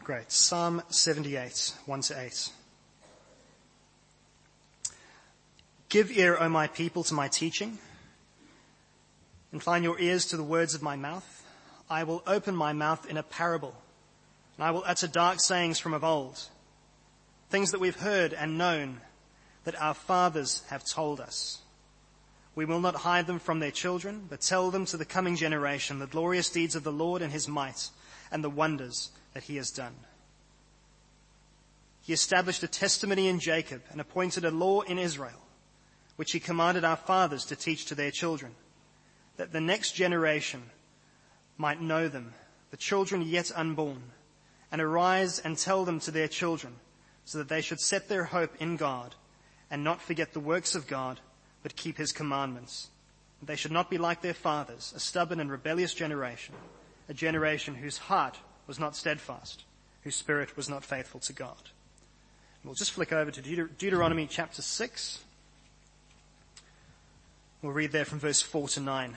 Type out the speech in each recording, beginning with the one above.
Great. Psalm 78, 1-8. Give ear, O my people, to my teaching. Incline your ears to the words of my mouth. I will open my mouth in a parable, and I will utter dark sayings from of old, things that we've heard and known, that our fathers have told us. We will not hide them from their children, but tell them to the coming generation the glorious deeds of the Lord and his might, and the wonders that he has done. He established a testimony in Jacob and appointed a law in Israel, which he commanded our fathers to teach to their children, that the next generation might know them, the children yet unborn, and arise and tell them to their children, so that they should set their hope in God and not forget the works of God, but keep his commandments. They should not be like their fathers, a stubborn and rebellious generation, a generation whose heart was not steadfast, whose spirit was not faithful to God. We'll just flick over to Deuteronomy chapter 6. We'll read there from verse 4-9.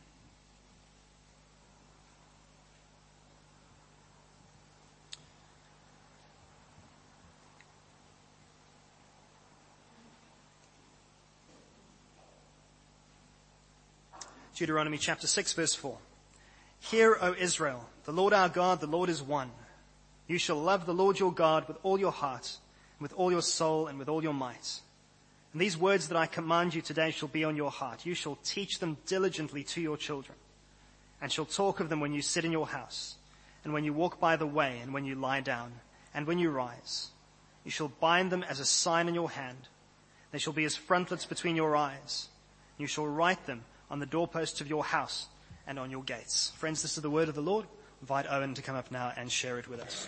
Deuteronomy chapter 6, verse 4. Hear, O Israel, the Lord our God, the Lord is one. You shall love the Lord your God with all your heart, and with all your soul, and with all your might. And these words that I command you today shall be on your heart. You shall teach them diligently to your children, and shall talk of them when you sit in your house, and when you walk by the way, and when you lie down, and when you rise. You shall bind them as a sign in your hand. They shall be as frontlets between your eyes. You shall write them on the doorposts of your house and on your gates. Friends, this is the word of the Lord. I invite Owen to come up now and share it with us.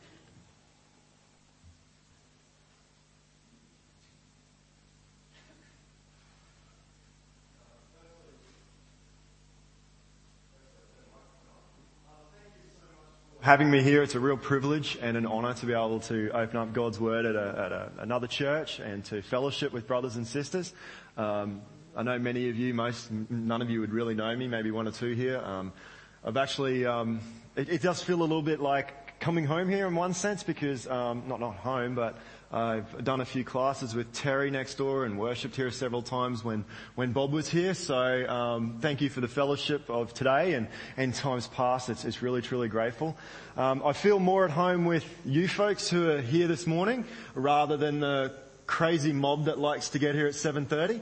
Having me here, it's a real privilege and an honour to be able to open up God's Word at another church and to fellowship with brothers and sisters. I know many of you, none of you would really know me, maybe one or two here. I've actually, it does feel a little bit like coming home here in one sense because, not home, but I've done a few classes with Terry next door and worshipped here several times when Bob was here. So, thank you for the fellowship of today and times past. It's really, truly grateful. I feel more at home with you folks who are here this morning rather than the crazy mob that likes to get here at 7:30.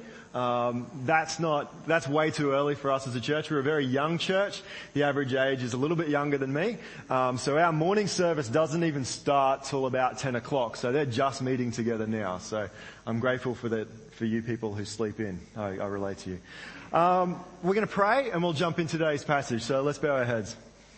That's way too early for us as a church. We're a very young church. The average age is a little bit younger than me. So our morning service doesn't even start till about 10 o'clock. So they're just meeting together now. So I'm grateful for you people who sleep in. I relate to you. We're going to pray and we'll jump in today's passage. So let's bow our heads.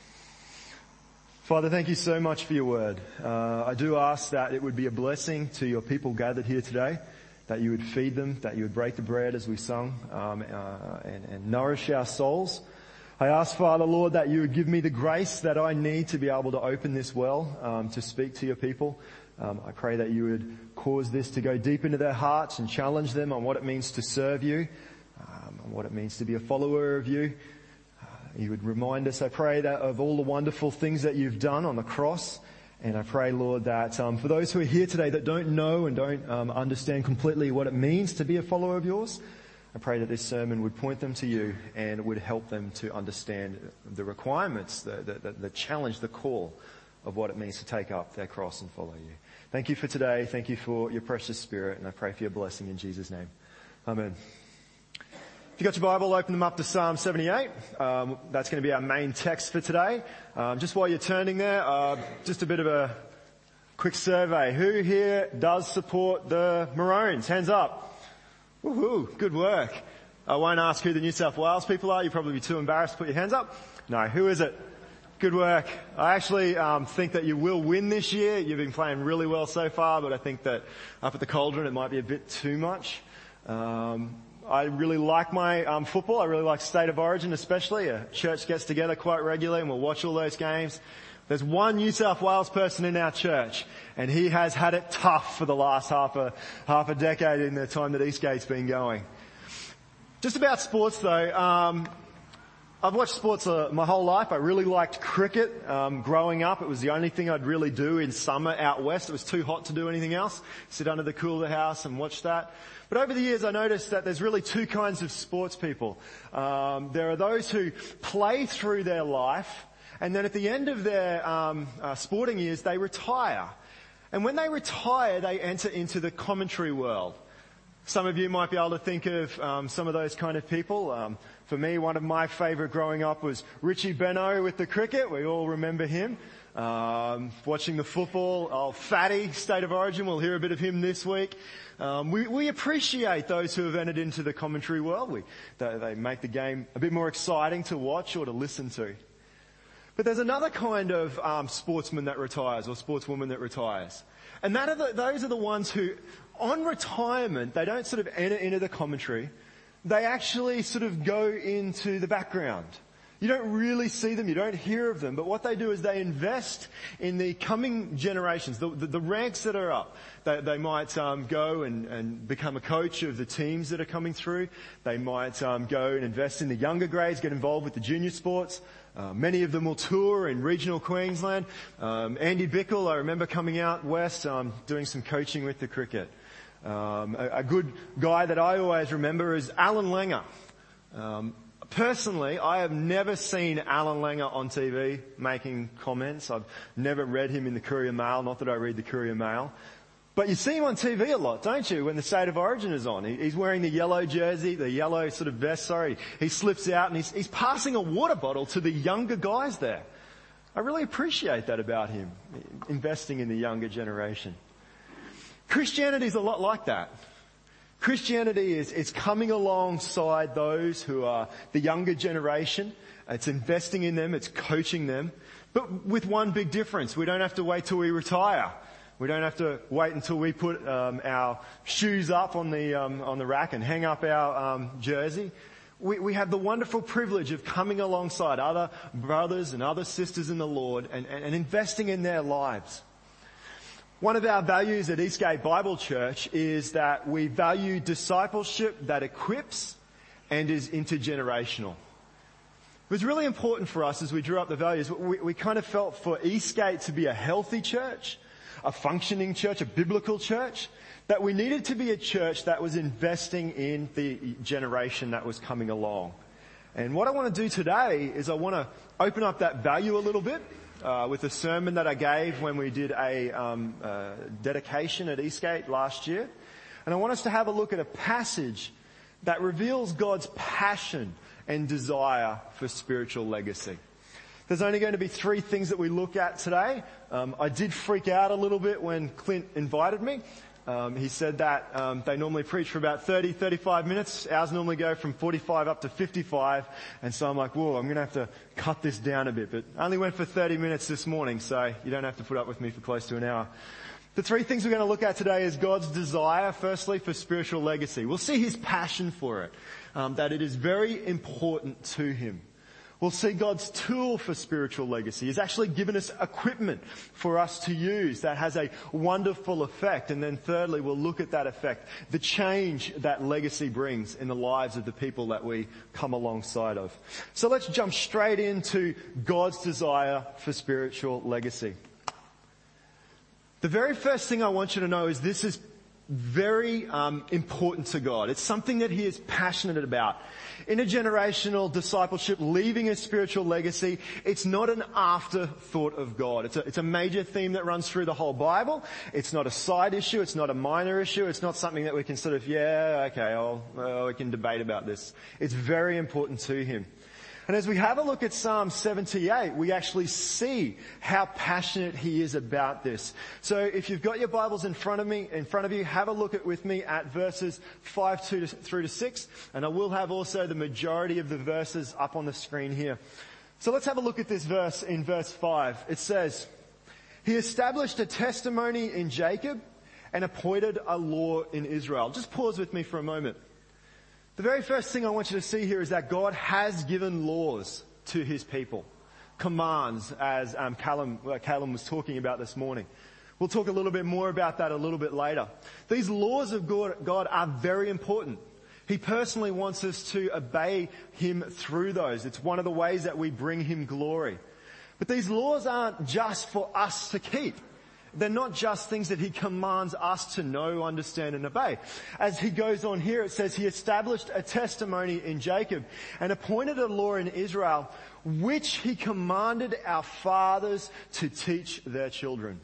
Father, thank you so much for your word. I do ask that it would be a blessing to your people gathered here today, that you would feed them, that you would break the bread as we sung, and nourish our souls. I ask, Father, Lord, that you would give me the grace that I need to be able to open this well, to speak to your people. I pray that you would cause this to go deep into their hearts and challenge them on what it means to serve you, on what it means to be a follower of you. You would remind us, I pray, that of all the wonderful things that you've done on the cross. And I pray, Lord, that for those who are here today that don't know and don't understand completely what it means to be a follower of yours, I pray that this sermon would point them to you and would help them to understand the requirements, the challenge, the call of what it means to take up their cross and follow you. Thank you for today. Thank you for your precious Spirit. And I pray for your blessing in Jesus' name. Amen. If you've got your Bible, open them up to Psalm 78. That's going to be our main text for today. Just while you're turning there, just a bit of a quick survey. Who here does support the Maroons? Hands up. Woohoo, good work. I won't ask who the New South Wales people are. You'll probably be too embarrassed to put your hands up. No, who is it? Good work. I actually think that you will win this year. You've been playing really well so far, but I think that up at the Cauldron it might be a bit too much. I really like my football. I really like State of Origin especially. A church gets together quite regularly and we'll watch all those games. There's one New South Wales person in our church and he has had it tough for the last half a decade in the time that Eastgate's been going. Just about sports though, I've watched sports my whole life. I really liked cricket. Growing up, it was the only thing I'd really do in summer out west. It was too hot to do anything else. Sit under the cool of the house and watch that. But over the years, I noticed that there's really two kinds of sports people. There are those who play through their life, and then at the end of their sporting years, they retire. And when they retire, they enter into the commentary world. Some of you might be able to think of some of those kind of people. For me, one of my favourite growing up was Richie Benaud with the cricket. We all remember him. Watching the football, Fatty, State of Origin, we'll hear a bit of him this week. We appreciate those who have entered into the commentary world. They make the game a bit more exciting to watch or to listen to. But there's another kind of sportsman that retires or sportswoman that retires. And those are the ones who, on retirement, they don't sort of enter into the commentary. They actually sort of go into the background. You don't really see them, you don't hear of them, but what they do is they invest in the coming generations, the ranks that are up. They might go and become a coach of the teams that are coming through. They might go and invest in the younger grades, get involved with the junior sports. Many of them will tour in regional Queensland. Andy Bickle, I remember coming out west, doing some coaching with the cricket. A good guy that I always remember is Alan Langer. Personally, I have never seen Alan Langer on TV making comments. I've never read him in the Courier Mail, not that I read the Courier Mail. But you see him on TV a lot, don't you, when the State of Origin is on. He's wearing the yellow jersey, the yellow sort of vest, He slips out and he's passing a water bottle to the younger guys there. I really appreciate that about him, investing in the younger generation. Christianity is a lot like that. Christianity is coming alongside those who are the younger generation. It's investing in them, it's coaching them. But with one big difference, we don't have to wait till we retire. We don't have to wait until we put our shoes up on the rack and hang up our jersey. We have the wonderful privilege of coming alongside other brothers and other sisters in the Lord and investing in their lives. One of our values at Eastgate Bible Church is that we value discipleship that equips and is intergenerational. It was really important for us as we drew up the values. We kind of felt for Eastgate to be a healthy church, a functioning church, a biblical church, that we needed to be a church that was investing in the generation that was coming along. And what I want to do today is I want to open up that value a little bit. With a sermon that I gave when we did a dedication at Eastgate last year. And I want us to have a look at a passage that reveals God's passion and desire for spiritual legacy. There's only going to be 3 things that we look at today. I did freak out a little bit when Clint invited me. He said that they normally preach for about 30, 35 minutes. Ours normally go from 45 up to 55. And so I'm like, whoa, I'm going to have to cut this down a bit. But I only went for 30 minutes this morning, so you don't have to put up with me for close to an hour. The 3 things we're going to look at today is God's desire, firstly, for spiritual legacy. We'll see His passion for it, that it is very important to Him. We'll see God's tool for spiritual legacy. He's actually given us equipment for us to use that has a wonderful effect. And then thirdly, we'll look at that effect, the change that legacy brings in the lives of the people that we come alongside of. So let's jump straight into God's desire for spiritual legacy. The very first thing I want you to know is this is very important to God. It's something that He is passionate about. Intergenerational discipleship, leaving a spiritual legacy, it's not an afterthought of God. It's a major theme that runs through the whole Bible. It's not a side issue. It's not a minor issue. It's not something that we can sort of, we can debate about this. It's very important to Him. And as we have a look at Psalm 78, we actually see how passionate He is about this. So if you've got your Bibles in front of you, have a look with me at verses 5 through to 6. And I will have also the majority of the verses up on the screen here. So let's have a look at this verse in verse 5. It says, He established a testimony in Jacob and appointed a law in Israel. Just pause with me for a moment. The very first thing I want you to see here is that God has given laws to His people. Commands, as Callum was talking about this morning. We'll talk a little bit more about that a little bit later. These laws of God are very important. He personally wants us to obey him through those. It's one of the ways that we bring him glory. But these laws aren't just for us to keep. They're not just things that he commands us to know, understand, and obey. As he goes on here, it says he established a testimony in Jacob and appointed a law in Israel, which he commanded our fathers to teach their children.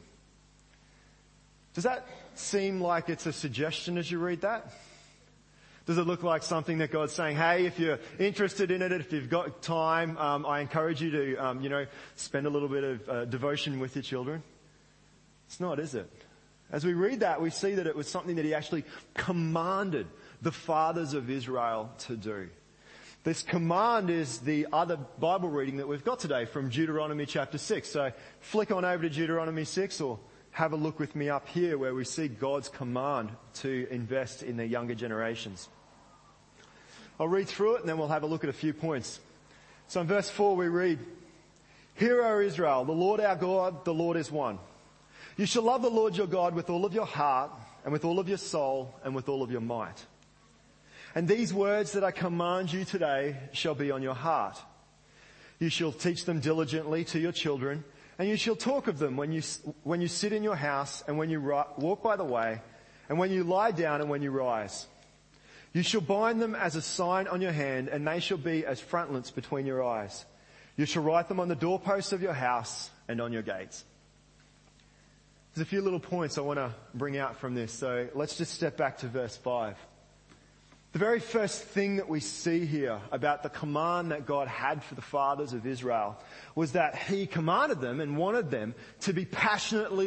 Does that seem like it's a suggestion as you read that? Does it look like something that God's saying, hey, if you're interested in it, if you've got time, I encourage you to, spend a little bit of devotion with your children? It's not, is it? As we read that, we see that it was something that he actually commanded the fathers of Israel to do. This command is the other Bible reading that we've got today from Deuteronomy chapter 6. So flick on over to Deuteronomy 6 or have a look with me up here where we see God's command to invest in the younger generations. I'll read through it and then we'll have a look at a few points. So in verse 4 we read, "Hear, O Israel, the Lord our God, the Lord is one. You shall love the Lord your God with all of your heart and with all of your soul and with all of your might. And these words that I command you today shall be on your heart. You shall teach them diligently to your children, and you shall talk of them when you sit in your house and when you walk by the way and when you lie down and when you rise. You shall bind them as a sign on your hand, and they shall be as frontlets between your eyes. You shall write them on the doorposts of your house and on your gates." There's a few little points I want to bring out from this. So let's just step back to verse 5. The very first thing that we see here about the command that God had for the fathers of Israel was that he commanded them and wanted them to be passionately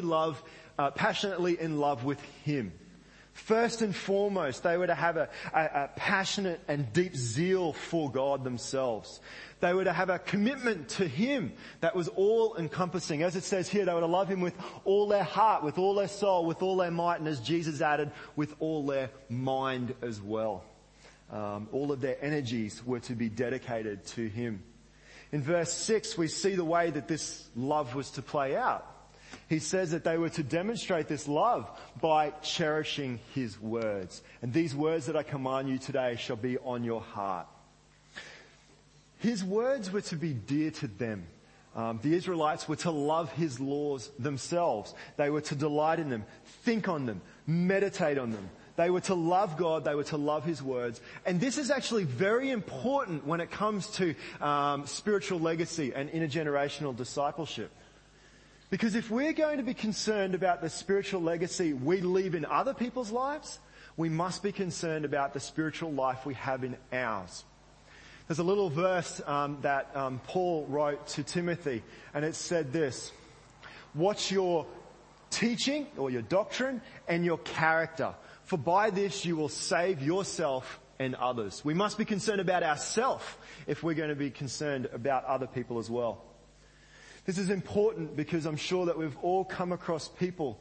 in love with him. First and foremost, they were to have a passionate and deep zeal for God themselves. They were to have a commitment to him that was all encompassing. As it says here, they were to love him with all their heart, with all their soul, with all their might, and as Jesus added, with all their mind as well. All of their energies were to be dedicated to him. In verse 6, we see the way that this love was to play out. He says that they were to demonstrate this love by cherishing his words. And these words that I command you today shall be on your heart. His words were to be dear to them. The Israelites were to love his laws themselves. They were to delight in them, think on them, meditate on them. They were to love God. They were to love his words. And this is actually very important when it comes to spiritual legacy and intergenerational discipleship. Because if we're going to be concerned about the spiritual legacy we leave in other people's lives, we must be concerned about the spiritual life we have in ours. There's a little verse that Paul wrote to Timothy, and it said this: "Watch your teaching or your doctrine and your character, for by this you will save yourself and others." We must be concerned about ourselves if we're going to be concerned about other people as well. This is important because I'm sure that we've all come across people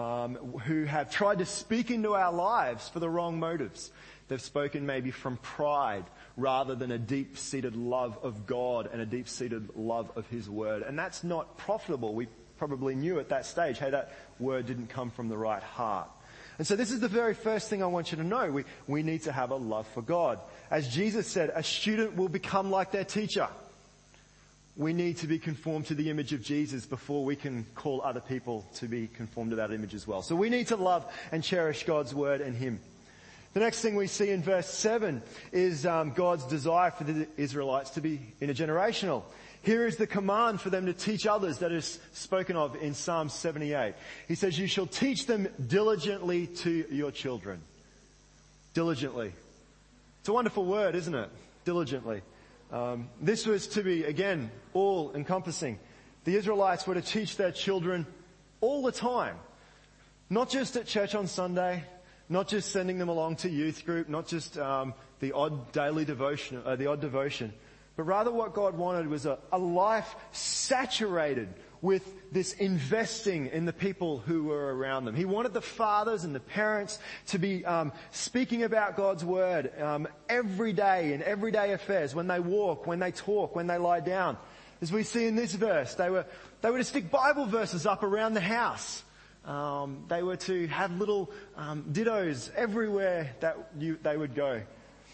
who have tried to speak into our lives for the wrong motives. They've spoken maybe from pride rather than a deep-seated love of God and a deep-seated love of his word. And that's not profitable. We probably knew at that stage, hey, that word didn't come from the right heart. And so this is the very first thing I want you to know. We need to have a love for God. As Jesus said, a student will become like their teacher. We need to be conformed to the image of Jesus before we can call other people to be conformed to that image as well. So we need to love and cherish God's word and him. The next thing we see in verse 7 is God's desire for the Israelites to be intergenerational. Here is the command for them to teach others that is spoken of in Psalm 78. He says, "You shall teach them diligently to your children." Diligently. It's a wonderful word, isn't it? Diligently. This was to be, again, all-encompassing. The Israelites were to teach their children all the time. Not just at church on Sunday, not just sending them along to youth group, not just the odd daily devotion, but rather what God wanted was a life saturated with this investing in the people who were around them. He wanted the fathers and the parents to be speaking about God's word every day in everyday affairs, when they walk, when they talk, when they lie down. As we see in this verse, they were to stick Bible verses up around the house. They were to have little dittos everywhere that they would go.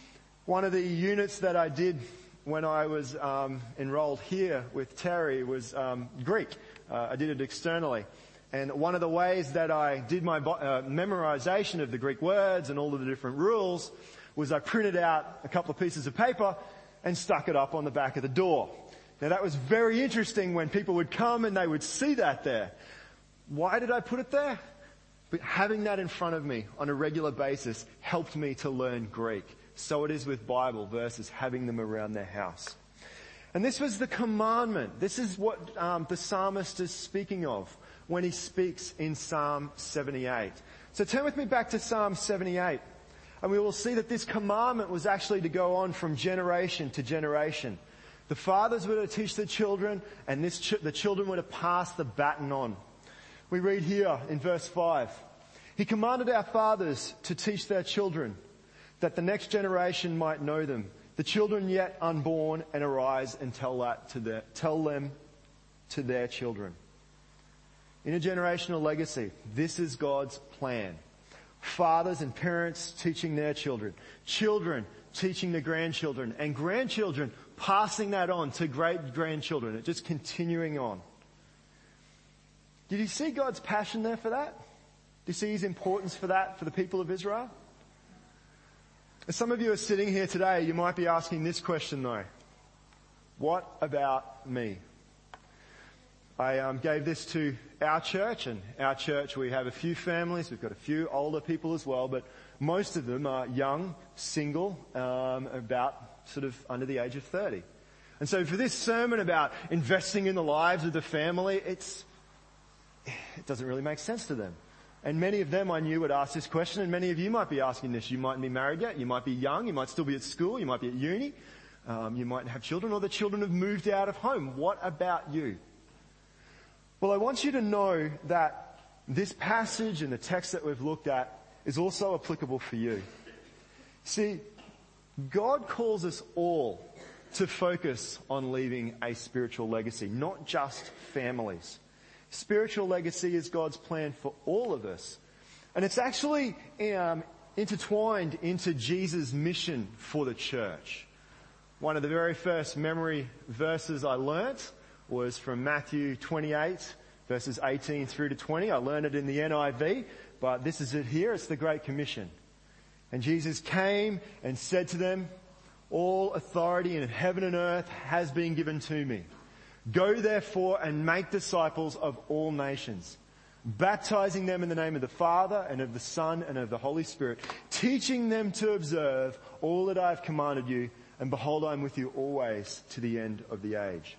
One of the units that I did when I was enrolled here with Terry was Greek. I did it externally. And one of the ways that I did my memorization of the Greek words and all of the different rules was I printed out a couple of pieces of paper and stuck it up on the back of the door. Now that was very interesting when people would come and they would see that there. Why did I put it there? But having that in front of me on a regular basis helped me to learn Greek. So it is with Bible verses, having them around their house. And this was the commandment. This is what the psalmist is speaking of when he speaks in Psalm 78. So turn with me back to Psalm 78. And we will see that this commandment was actually to go on from generation to generation. The fathers were to teach the children, and the children were to pass the baton on. We read here in verse 5, He commanded our fathers to teach their children, that the next generation might know them, the children yet unborn, and arise and tell them to their children. Intergenerational legacy. This is God's plan. Fathers and parents teaching their children, children teaching the grandchildren, and grandchildren passing that on to great-grandchildren. It's just continuing on. Did you see God's passion there for that? Do you see His importance for that for the people of Israel? As some of you are sitting here today, you might be asking this question though. What about me? I gave this to our church, and our church we have a few families, we've got a few older people as well, but most of them are young, single, about sort of under the age of 30. And so for this sermon about investing in the lives of the family, it doesn't really make sense to them. And many of them I knew would ask this question, and many of you might be asking this. You mightn't be married yet, you might be young, you might still be at school, you might be at uni, you might have children, or the children have moved out of home. What about you? Well, I want you to know that this passage and the text that we've looked at is also applicable for you. See, God calls us all to focus on leaving a spiritual legacy, not just families. Spiritual legacy is God's plan for all of us. And it's actually intertwined into Jesus' mission for the church. One of the very first memory verses I learnt was from Matthew 28, verses 18 through to 20. I learned it in the NIV, but this is it here. It's the Great Commission. And Jesus came and said to them, All authority in heaven and earth has been given to me. Go therefore and make disciples of all nations, baptizing them in the name of the Father and of the Son and of the Holy Spirit, teaching them to observe all that I have commanded you, and behold, I am with you always to the end of the age.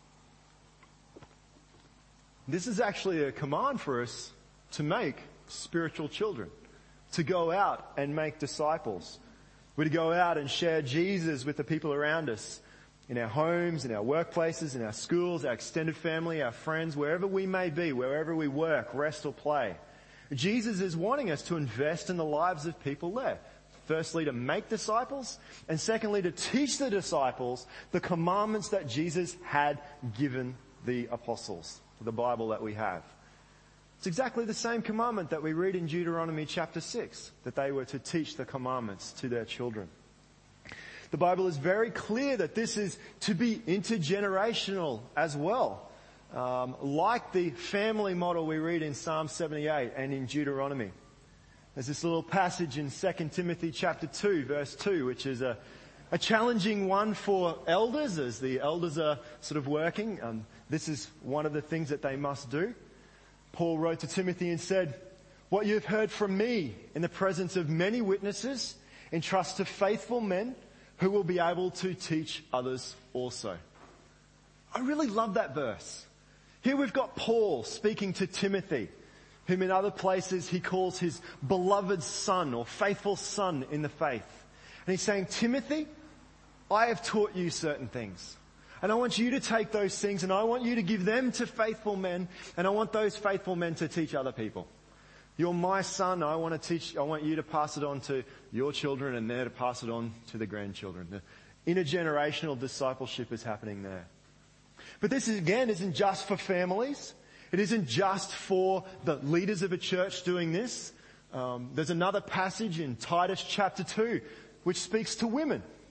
This is actually a command for us to make spiritual children, to go out and make disciples. We're to go out and share Jesus with the people around us, in our homes, in our workplaces, in our schools, our extended family, our friends, wherever we may be, wherever we work, rest or play. Jesus is wanting us to invest in the lives of people there. Firstly, to make disciples, and secondly, to teach the disciples the commandments that Jesus had given the apostles, the Bible that we have. It's exactly the same commandment that we read in Deuteronomy chapter 6, that they were to teach the commandments to their children. The Bible is very clear that this is to be intergenerational as well. Like the family model we read in Psalm 78 and in Deuteronomy. There's this little passage in 2 Timothy chapter 2, verse 2, which is a challenging one for elders as the elders are sort of working. This is one of the things that they must do. Paul wrote to Timothy and said, What you have heard from me in the presence of many witnesses, entrust to faithful men who will be able to teach others also. I really love that verse. Here we've got Paul speaking to Timothy, whom in other places he calls his beloved son or faithful son in the faith. And he's saying, Timothy, I have taught you certain things. And I want you to take those things and I want you to give them to faithful men, and I want those faithful men to teach other people. You're my son, I want you to pass it on to your children, and they're to pass it on to the grandchildren. The intergenerational discipleship is happening there. But this again isn't just for families. It isn't just for the leaders of a church doing this. There's another passage in Titus chapter 2 which speaks to women.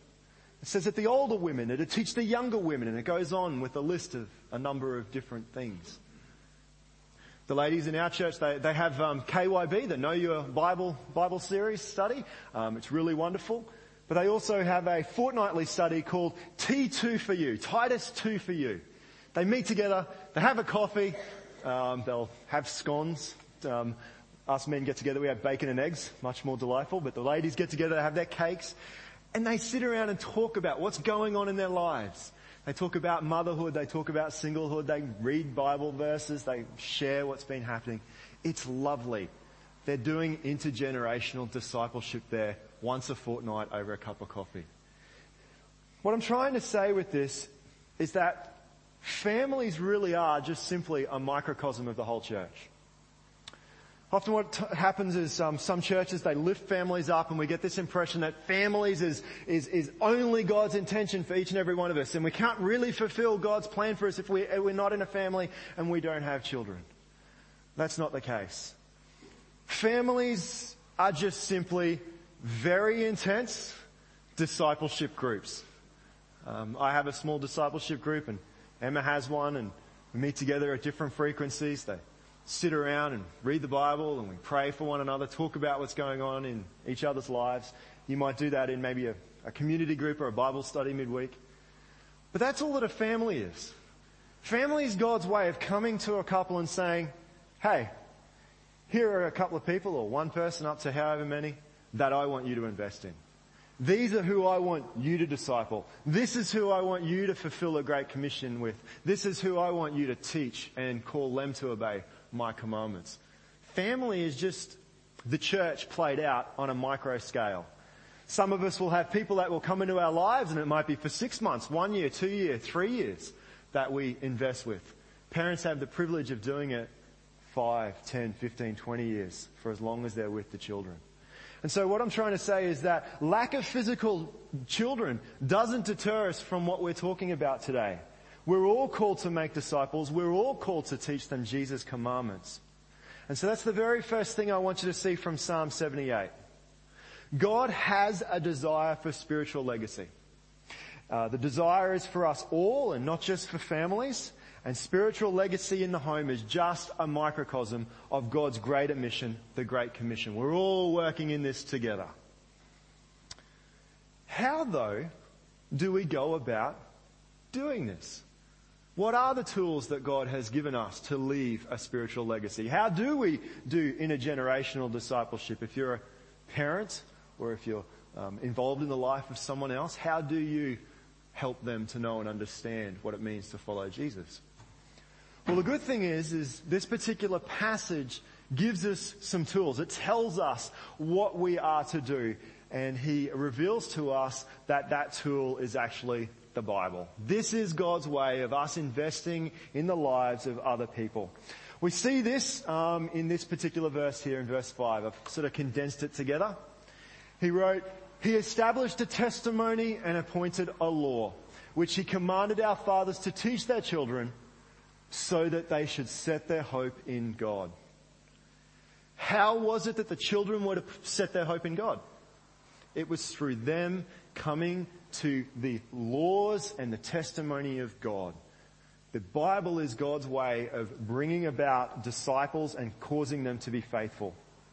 It says that the older women are to teach the younger women, and it goes on with a list of a number of different things. The ladies in our church, they have KYB, the Know Your Bible series study. It's really wonderful. But they also have a fortnightly study called T2 for You, Titus 2 for You. They meet together, they have a coffee, they'll have scones. Us men get together, we have bacon and eggs, much more delightful. But the ladies get together, they have their cakes, and they sit around and talk about what's going on in their lives. They talk about motherhood, they talk about singlehood, they read Bible verses, they share what's been happening. It's lovely. They're doing intergenerational discipleship there once a fortnight over a cup of coffee. What I'm trying to say with this is that families really are just simply a microcosm of the whole church. Often what happens is some churches, they lift families up, and we get this impression that families is only God's intention for each and every one of us, and we can't really fulfill God's plan for us if we're not in a family and we don't have children. That's not the case. Families are just simply very intense discipleship groups. I have a small discipleship group, and Emma has one, and we meet together at different frequencies. They sit around and read the Bible, and we pray for one another, talk about what's going on in each other's lives. You might do that in maybe a community group or a Bible study midweek. But that's all that a family is. Family is God's way of coming to a couple and saying, hey, here are a couple of people, or one person up to however many, that I want you to invest in. These are who I want you to disciple. This is who I want you to fulfill a great commission with. This is who I want you to teach and call them to obey my commandments. Family is just the church played out on a micro scale. Some of us will have people that will come into our lives, and it might be for 6 months, 1 year, 2 years, 3 years that we invest with. Parents have the privilege of doing it 5, 10, 15, 20 years for as long as they're with the children. And so what I'm trying to say is that lack of physical children doesn't deter us from what we're talking about today. We're all called to make disciples. We're all called to teach them Jesus' commandments. And so that's the very first thing I want you to see from Psalm 78. God has a desire for spiritual legacy. The desire is for us all, and not just for families. And spiritual legacy in the home is just a microcosm of God's greater mission, the Great Commission. We're all working in this together. How, though, do we go about doing this? What are the tools that God has given us to leave a spiritual legacy? How do we do intergenerational discipleship? If you're a parent or if you're involved in the life of someone else, how do you help them to know and understand what it means to follow Jesus? Well, the good thing is this particular passage gives us some tools. It tells us what we are to do, and he reveals to us that that tool is actually the Bible. This is God's way of us investing in the lives of other people. We see this in this particular verse here in verse 5. I've sort of condensed it together. He wrote, "He established a testimony and appointed a law, which he commanded our fathers to teach their children, so that they should set their hope in God." How was it that the children were to set their hope in God? It was through them coming to the laws and the testimony of God. The Bible is God's way of bringing about disciples and causing them to be faithful.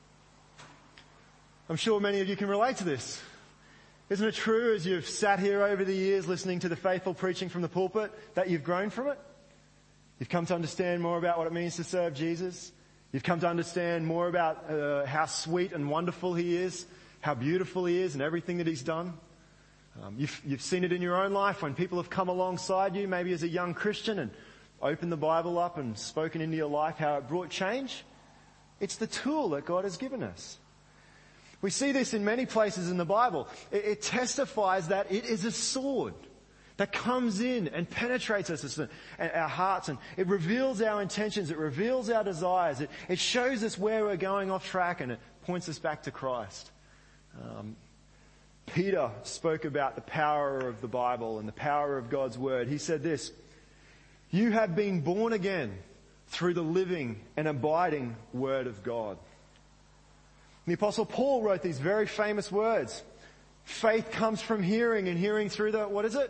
I'm sure many of you can relate to this. Isn't it true, as you've sat here over the years listening to the faithful preaching from the pulpit, that you've grown from it? You've come to understand more about what it means to serve Jesus. You've come to understand more about how sweet and wonderful he is, how beautiful he is, and everything that he's done. You've seen it in your own life when people have come alongside you, maybe as a young Christian, and opened the Bible up and spoken into your life, how it brought change. It's the tool that God has given us. We see this in many places in the Bible. It testifies that it is a sword that comes in and penetrates us, our hearts, and it reveals our intentions, it reveals our desires, it shows us where we're going off track, and it points us back to Christ. Peter spoke about the power of the Bible and the power of God's Word. He said this, "You have been born again through the living and abiding Word of God." And the Apostle Paul wrote these very famous words. Faith comes from hearing, and hearing through the, what is it?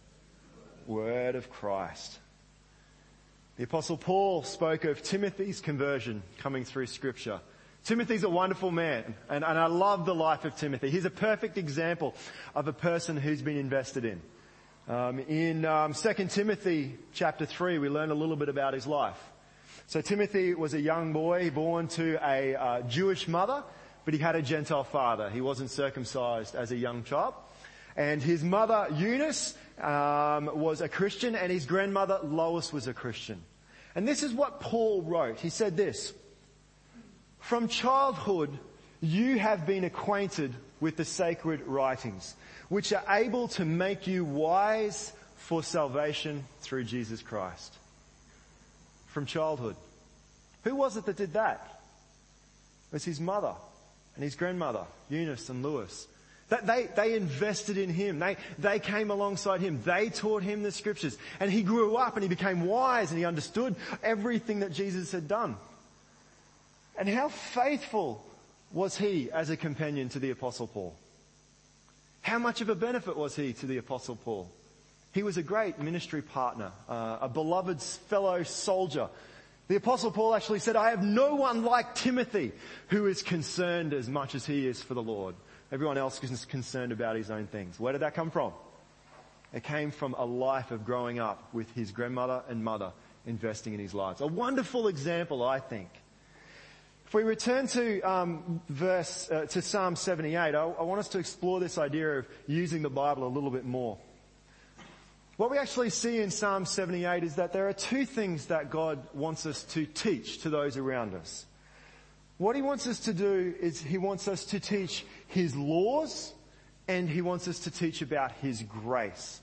Word of Christ. The Apostle Paul spoke of Timothy's conversion coming through Scripture. Timothy's a wonderful man, and I love the life of Timothy. He's a perfect example of a person who's been invested in. In 2 Timothy chapter 3, we learn a little bit about his life. So Timothy was a young boy born to a Jewish mother, but he had a Gentile father. He wasn't circumcised as a young child. And his mother, Eunice, was a Christian, and his grandmother, Lois, was a Christian. And this is what Paul wrote. He said this: "From childhood, you have been acquainted with the sacred writings, which are able to make you wise for salvation through Jesus Christ." From childhood. Who was it that did that? It was his mother and his grandmother, Eunice and Lois. They invested in him. They came alongside him. They taught him the Scriptures. And he grew up and he became wise and he understood everything that Jesus had done. And how faithful was he as a companion to the Apostle Paul? How much of a benefit was he to the Apostle Paul? He was a great ministry partner, a beloved fellow soldier. The Apostle Paul actually said, "I have no one like Timothy who is concerned as much as he is for the Lord." Everyone else is concerned about his own things. Where did that come from? It came from a life of growing up with his grandmother and mother investing in his lives. A wonderful example, I think. If we return to to Psalm 78, I want us to explore this idea of using the Bible a little bit more. What we actually see in Psalm 78 is that there are two things that God wants us to teach to those around us. What he wants us to do is he wants us to teach his laws, and he wants us to teach about his grace.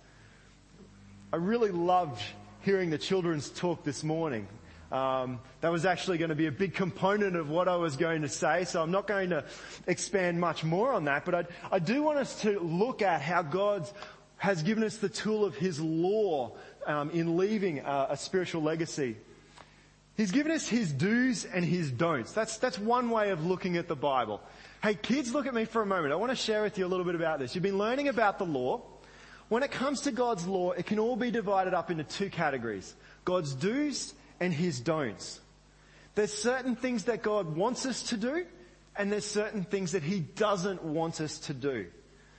I really loved hearing the children's talk this morning. That was actually going to be a big component of what I was going to say, so I'm not going to expand much more on that, but I do want us to look at how God has given us the tool of his law in leaving a spiritual legacy. He's given us his do's and his don'ts. That's one way of looking at the Bible. Hey kids, look at me for a moment. I want to share with you a little bit about this. You've been learning about the law. When it comes to God's law, it can all be divided up into two categories: God's do's and his don'ts. There's certain things that God wants us to do, and there's certain things that he doesn't want us to do.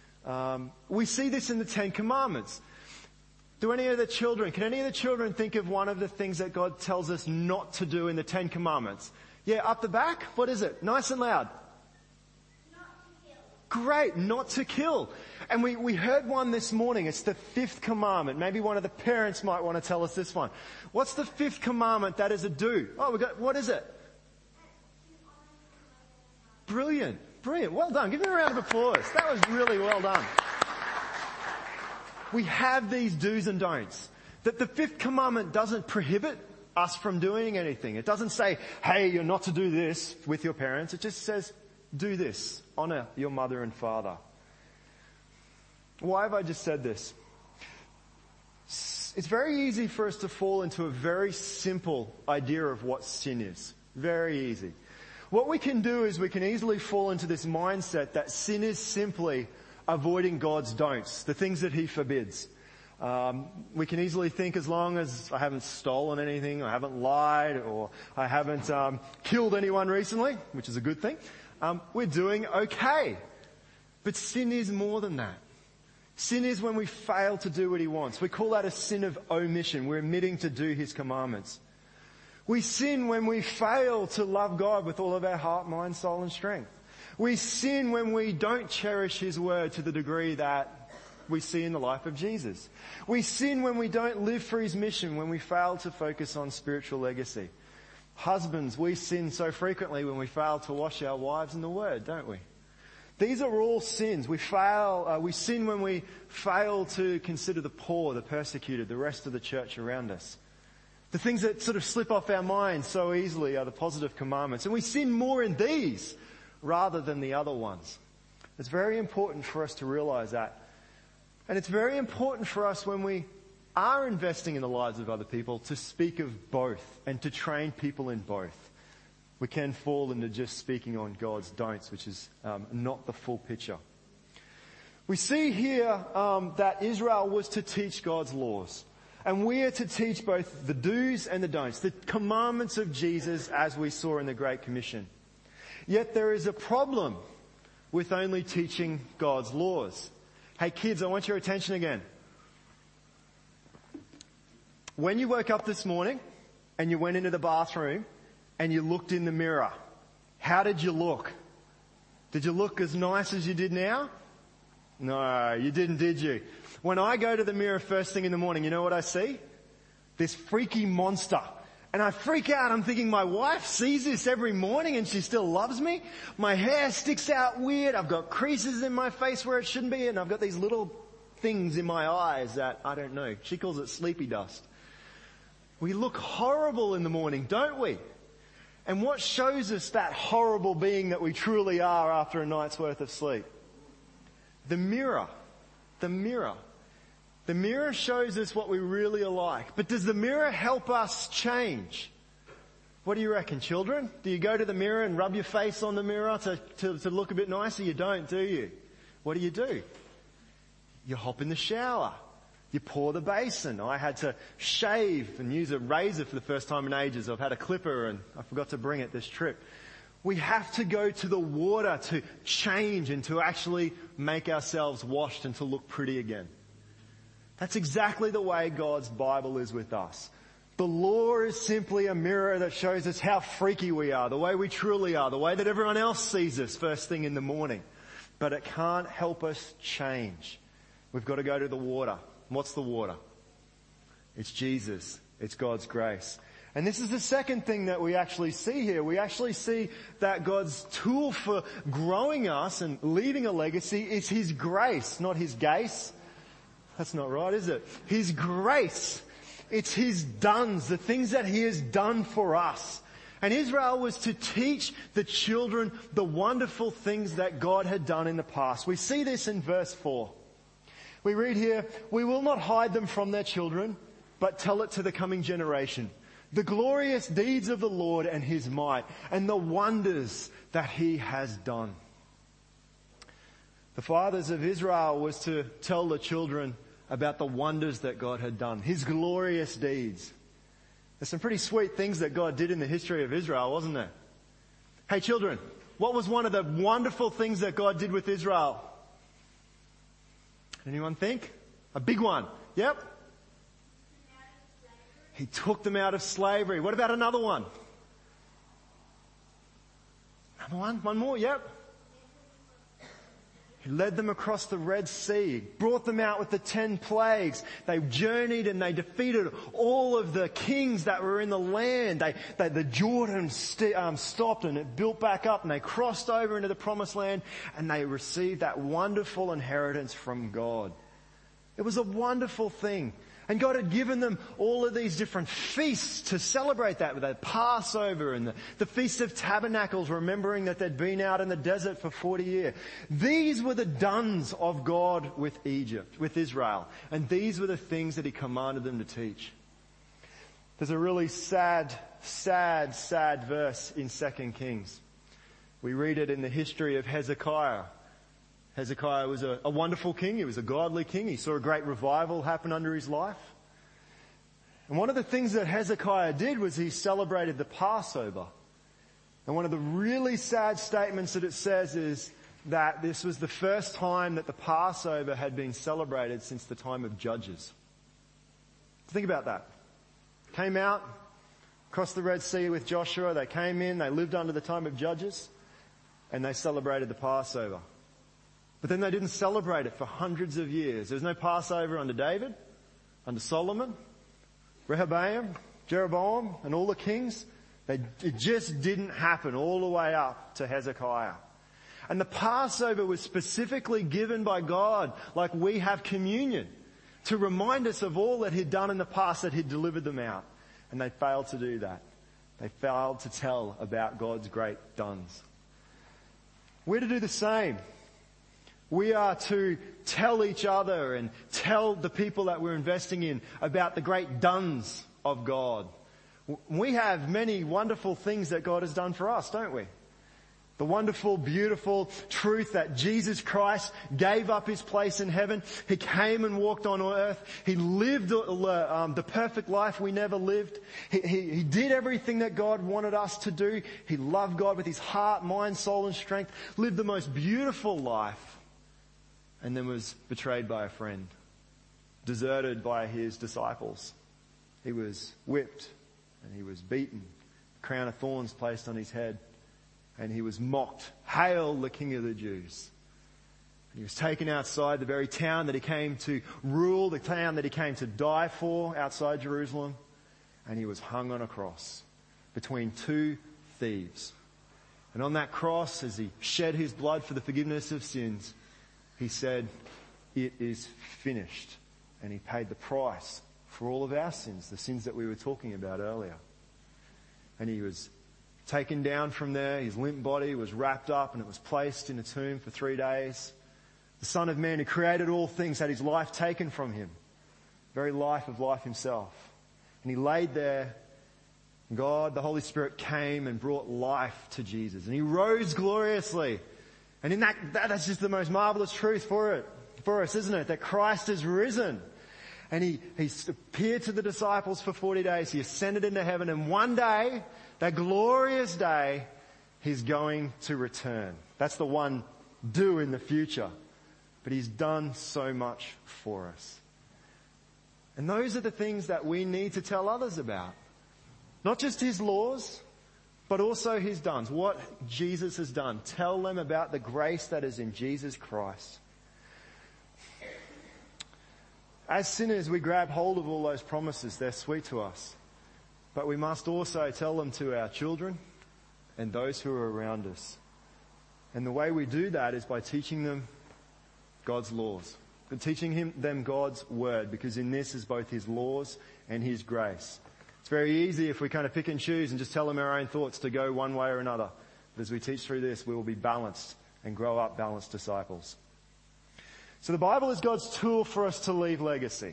We see this in the Ten Commandments. Can any of the children think of one of the things that God tells us not to do in the Ten Commandments? Yeah, up the back. What is it? Nice and loud. Not to kill. Great, not to kill. And we heard one this morning. It's the 5th commandment. Maybe one of the parents might want to tell us this one. What's the 5th commandment that is a do? What is it? Brilliant. Well done. Give me a round of applause. That was really well done. We have these do's and don'ts. That the 5th commandment doesn't prohibit us from doing anything. It doesn't say, hey, you're not to do this with your parents. It just says, do this. Honor your mother and father. Why have I just said this? It's very easy for us to fall into a very simple idea of what sin is. Very easy. What we can do is we can easily fall into this mindset that sin is simply avoiding God's don'ts, the things that he forbids. We can easily think, as long as I haven't stolen anything, I haven't lied, or I haven't killed anyone recently, which is a good thing, we're doing okay. But sin is more than that. Sin is when we fail to do what he wants. We call that a sin of omission. We're omitting to do his commandments. We sin when we fail to love God with all of our heart, mind, soul, and strength. We sin when we don't cherish his word to the degree that we see in the life of Jesus. We sin when we don't live for his mission, when we fail to focus on spiritual legacy. Husbands, we sin so frequently when we fail to wash our wives in the word, don't we? These are all sins. We sin when we fail to consider the poor, the persecuted, the rest of the church around us. The things that sort of slip off our minds so easily are the positive commandments. And we sin more in these rather than the other ones. It's very important for us to realize that. And it's very important for us when we are investing in the lives of other people to speak of both and to train people in both. We can fall into just speaking on God's don'ts, which is not the full picture. We see here that Israel was to teach God's laws. And we are to teach both the do's and the don'ts, the commandments of Jesus as we saw in the Great Commission. Yet there is a problem with only teaching God's laws. Hey kids, I want your attention again. When you woke up this morning and you went into the bathroom and you looked in the mirror, how did you look? Did you look as nice as you did now? No, you didn't, did you? When I go to the mirror first thing in the morning, you know what I see? This freaky monster. And I freak out. I'm thinking my wife sees this every morning and she still loves me. My hair sticks out weird. I've got creases in my face where it shouldn't be. And I've got these little things in my eyes that, I don't know. She calls it sleepy dust. We look horrible in the morning, don't we? And what shows us that horrible being that we truly are after a night's worth of sleep? The mirror. The mirror. The mirror shows us what we really are like. But does the mirror help us change? What do you reckon, children? Do you go to the mirror and rub your face on the mirror to look a bit nicer? You don't, do you? What do? You hop in the shower. You pour the basin. I had to shave and use a razor for the first time in ages. I've had a clipper and I forgot to bring it this trip. We have to go to the water to change and to actually make ourselves washed and to look pretty again. That's exactly the way God's Bible is with us. The law is simply a mirror that shows us how freaky we are, the way we truly are, the way that everyone else sees us first thing in the morning. But it can't help us change. We've got to go to the water. What's the water? It's Jesus. It's God's grace. And this is the second thing that we actually see here. We actually see that God's tool for growing us and leaving a legacy is His grace, not His gaze. That's not right, is it? His grace. It's His dones, the things that He has done for us. And Israel was to teach the children the wonderful things that God had done in the past. We see this in verse 4. We read here, "We will not hide them from their children, but tell it to the coming generation. The glorious deeds of the Lord and His might, and the wonders that He has done." The fathers of Israel was to tell the children about the wonders that God had done, His glorious deeds. There's some pretty sweet things that God did in the history of Israel, wasn't there? Hey children, what was one of the wonderful things that God did with Israel? Anyone think? A big one. Yep. He took them out of slavery. What about another one? Another one? One more? Yep. He led them across the Red Sea, brought them out with the 10 plagues. They journeyed and they defeated all of the kings that were in the land. The Jordan stopped and it built back up and they crossed over into the promised land and they received that wonderful inheritance from God. It was a wonderful thing. And God had given them all of these different feasts to celebrate that, with the Passover and the Feast of Tabernacles, remembering that they'd been out in the desert for 40 years. These were the dones of God with Israel. And these were the things that He commanded them to teach. There's a really sad verse in 2 Kings. We read it in the history of Hezekiah. Hezekiah was a wonderful king. He was a godly king. He saw a great revival happen under his life. And one of the things that Hezekiah did was he celebrated the Passover. And one of the really sad statements that it says is that this was the first time that the Passover had been celebrated since the time of Judges. Think about that. Came out, crossed the Red Sea with Joshua. They came in, they lived under the time of Judges, and they celebrated the Passover. But then they didn't celebrate it for hundreds of years. There was no Passover under David, under Solomon, Rehoboam, Jeroboam, and all the kings. It just didn't happen all the way up to Hezekiah. And the Passover was specifically given by God, like we have communion, to remind us of all that He'd done in the past, that He'd delivered them out. And they failed to do that. They failed to tell about God's great dones. We're to do the same. We are to tell each other and tell the people that we're investing in about the great dones of God. We have many wonderful things that God has done for us, don't we? The wonderful, beautiful truth that Jesus Christ gave up his place in heaven. He came and walked on earth. He lived the perfect life we never lived. He did everything that God wanted us to do. He loved God with his heart, mind, soul, and strength. Lived the most beautiful life. And then was betrayed by a friend. Deserted by his disciples. He was whipped and he was beaten. A crown of thorns placed on his head. And he was mocked. Hail the King of the Jews. And he was taken outside the very town that he came to rule, the town that he came to die for outside Jerusalem. And he was hung on a cross between two thieves. And on that cross, as he shed his blood for the forgiveness of sins, he said, "It is finished." And he paid the price for all of our sins, the sins that we were talking about earlier. And he was taken down from there. His limp body was wrapped up and it was placed in a tomb for 3 days. The Son of Man who created all things had his life taken from him. Very life of life himself. And he laid there. God, the Holy Spirit came and brought life to Jesus. And he rose gloriously. And in that's just the most marvelous truth for us, isn't it? That Christ is risen. And he appeared to the disciples for 40 days. He ascended into heaven. And one day, that glorious day, he's going to return. That's the one do in the future. But he's done so much for us. And those are the things that we need to tell others about. Not just his laws, but also his dones. What Jesus has done. Tell them about the grace that is in Jesus Christ. As sinners, we grab hold of all those promises. They're sweet to us. But we must also tell them to our children and those who are around us. And the way we do that is by teaching them God's laws. But teaching them God's word, because in this is both his laws and his grace. It's very easy if we kind of pick and choose and just tell them our own thoughts to go one way or another. But as we teach through this, we will be balanced and grow up balanced disciples. So the Bible is God's tool for us to leave legacy.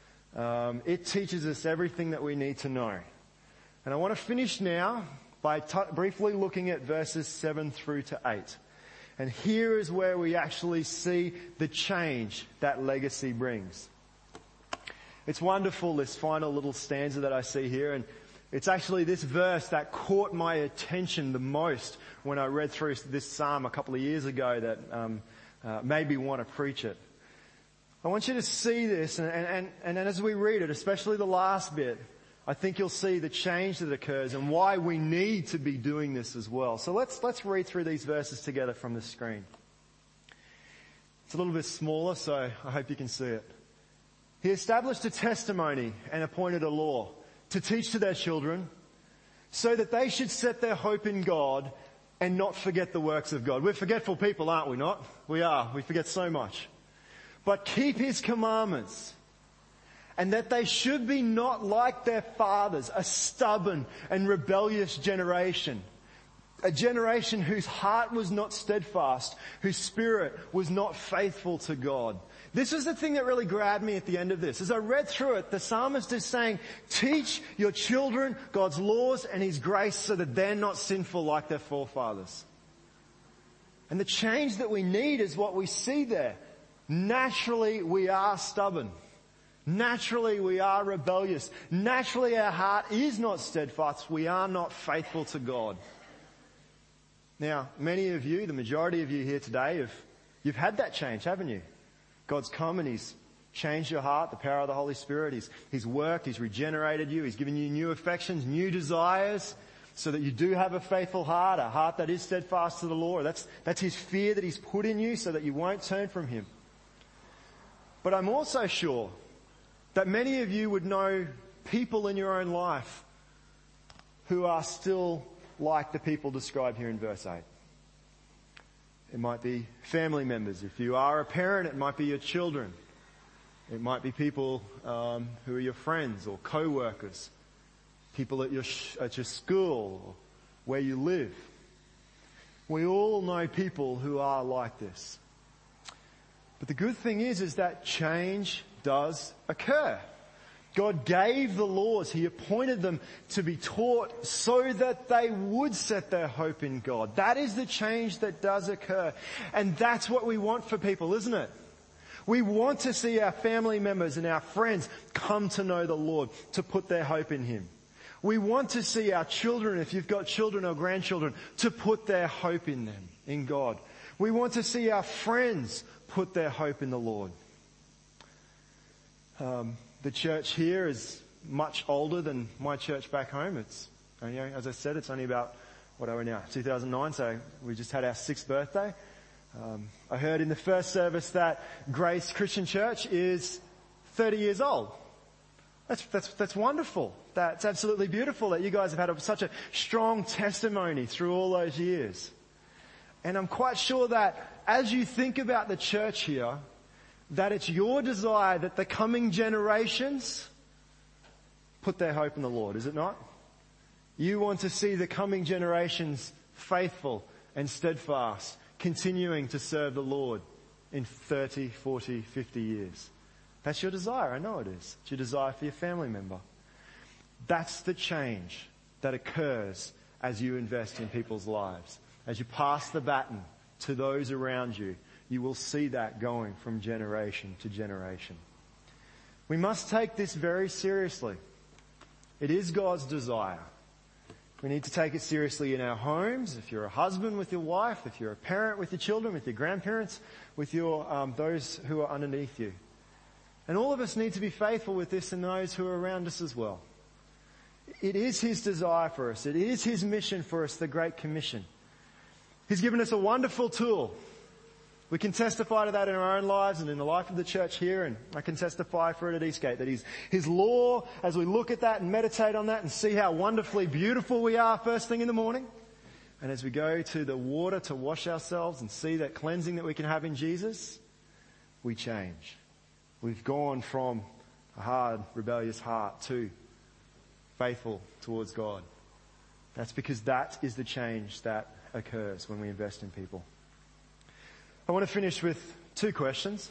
It teaches us everything that we need to know. And I want to finish now by briefly looking at verses 7 through to 8. And here is where we actually see the change that legacy brings. It's wonderful, this final little stanza that I see here. And it's actually this verse that caught my attention the most when I read through this psalm a couple of years ago that made me want to preach it. I want you to see this, and as we read it, especially the last bit, I think you'll see the change that occurs and why we need to be doing this as well. So let's read through these verses together from the screen. It's a little bit smaller, so I hope you can see it. He established a testimony and appointed a law to teach to their children, so that they should set their hope in God and not forget the works of God. We're forgetful people, aren't we not? We are. We forget so much. But keep his commandments, and that they should be not like their fathers, a stubborn and rebellious generation. A generation whose heart was not steadfast, whose spirit was not faithful to God. This is the thing that really grabbed me at the end of this. As I read through it, the psalmist is saying, teach your children God's laws and his grace so that they're not sinful like their forefathers. And the change that we need is what we see there. Naturally, we are stubborn. Naturally, we are rebellious. Naturally, our heart is not steadfast. We are not faithful to God. Now, many of you, the majority of you here today, you've had that change, haven't you? God's come and he's changed your heart, the power of the Holy Spirit. He's worked, he's regenerated you, he's given you new affections, new desires, so that you do have a faithful heart, a heart that is steadfast to the Lord. That's his fear that he's put in you so that you won't turn from him. But I'm also sure that many of you would know people in your own life who are still like the people described here in verse 8. It might be family members. If you are a parent, it might be your children. It might be people who are your friends or co-workers, people at your school or where you live. We all know people who are like this. But the good thing is that change does occur. God gave the laws. He appointed them to be taught so that they would set their hope in God. That is the change that does occur. And that's what we want for people, isn't it? We want to see our family members and our friends come to know the Lord, to put their hope in Him. We want to see our children, if you've got children or grandchildren, to put their hope in them, in God. We want to see our friends put their hope in the Lord. The church here is much older than my church back home. It's, as I said, it's only about, what are we now, 2009, so we just had our 6th birthday. I heard in the first service that Grace Christian Church is 30 years old. That's wonderful. That's absolutely beautiful that you guys have had such a strong testimony through all those years. And I'm quite sure that as you think about the church here, that it's your desire that the coming generations put their hope in the Lord, is it not? You want to see the coming generations faithful and steadfast, continuing to serve the Lord in 30, 40, 50 years. That's your desire, I know it is. It's your desire for your family member. That's the change that occurs as you invest in people's lives. As you pass the baton to those around you, you will see that going from generation to generation. We must take this very seriously. It is God's desire. We need to take it seriously in our homes. If you're a husband with your wife, if you're a parent with your children, with your grandparents, with your those who are underneath you. And all of us need to be faithful with this and those who are around us as well. It is His desire for us. It is His mission for us, the Great Commission. He's given us a wonderful tool. We can testify to that in our own lives and in the life of the church here, and I can testify for it at Eastgate, that His law, as we look at that and meditate on that and see how wonderfully beautiful we are first thing in the morning, and as we go to the water to wash ourselves and see that cleansing that we can have in Jesus, we change. We've gone from a hard, rebellious heart to faithful towards God. That's because that is the change that occurs when we invest in people. I want to finish with 2 questions.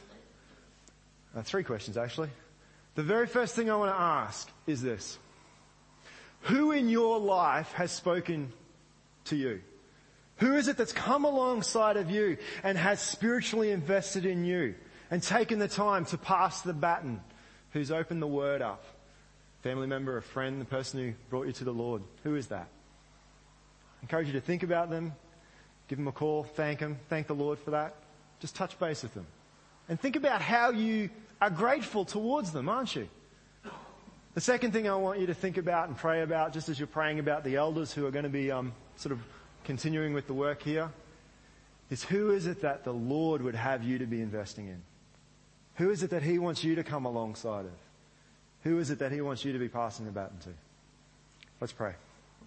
3 questions, actually. The very first thing I want to ask is this. Who in your life has spoken to you? Who is it that's come alongside of you and has spiritually invested in you and taken the time to pass the baton? Who's opened the Word up? Family member, a friend, the person who brought you to the Lord. Who is that? I encourage you to think about them. Give them a call, thank them, thank the Lord for that. Just touch base with them. And think about how you are grateful towards them, aren't you? The second thing I want you to think about and pray about, just as you're praying about the elders who are going to be sort of continuing with the work here, is who is it that the Lord would have you to be investing in? Who is it that He wants you to come alongside of? Who is it that He wants you to be passing the baton to? Let's pray.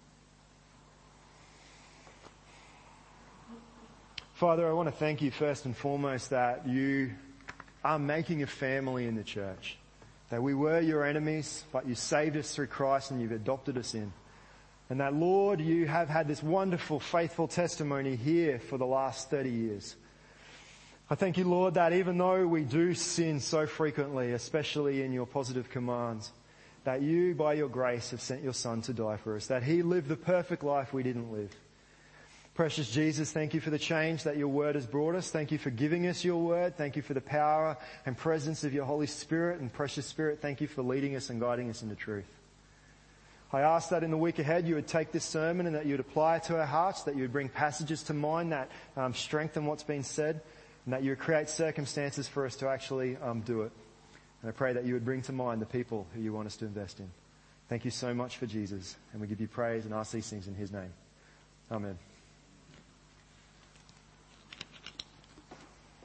Father, I want to thank You first and foremost that You are making a family in the church. That we were Your enemies, but You saved us through Christ and You've adopted us in. And that, Lord, You have had this wonderful, faithful testimony here for the last 30 years. I thank You, Lord, that even though we do sin so frequently, especially in Your positive commands, that You, by Your grace, have sent Your Son to die for us. That He lived the perfect life we didn't live. Precious Jesus, thank You for the change that Your Word has brought us. Thank You for giving us Your Word. Thank You for the power and presence of Your Holy Spirit. And precious Spirit, thank You for leading us and guiding us into truth. I ask that in the week ahead You would take this sermon and that You would apply it to our hearts, that You would bring passages to mind that strengthen what's been said, and that You would create circumstances for us to actually do it. And I pray that You would bring to mind the people who You want us to invest in. Thank You so much for Jesus, and we give You praise and ask these things in His name. Amen.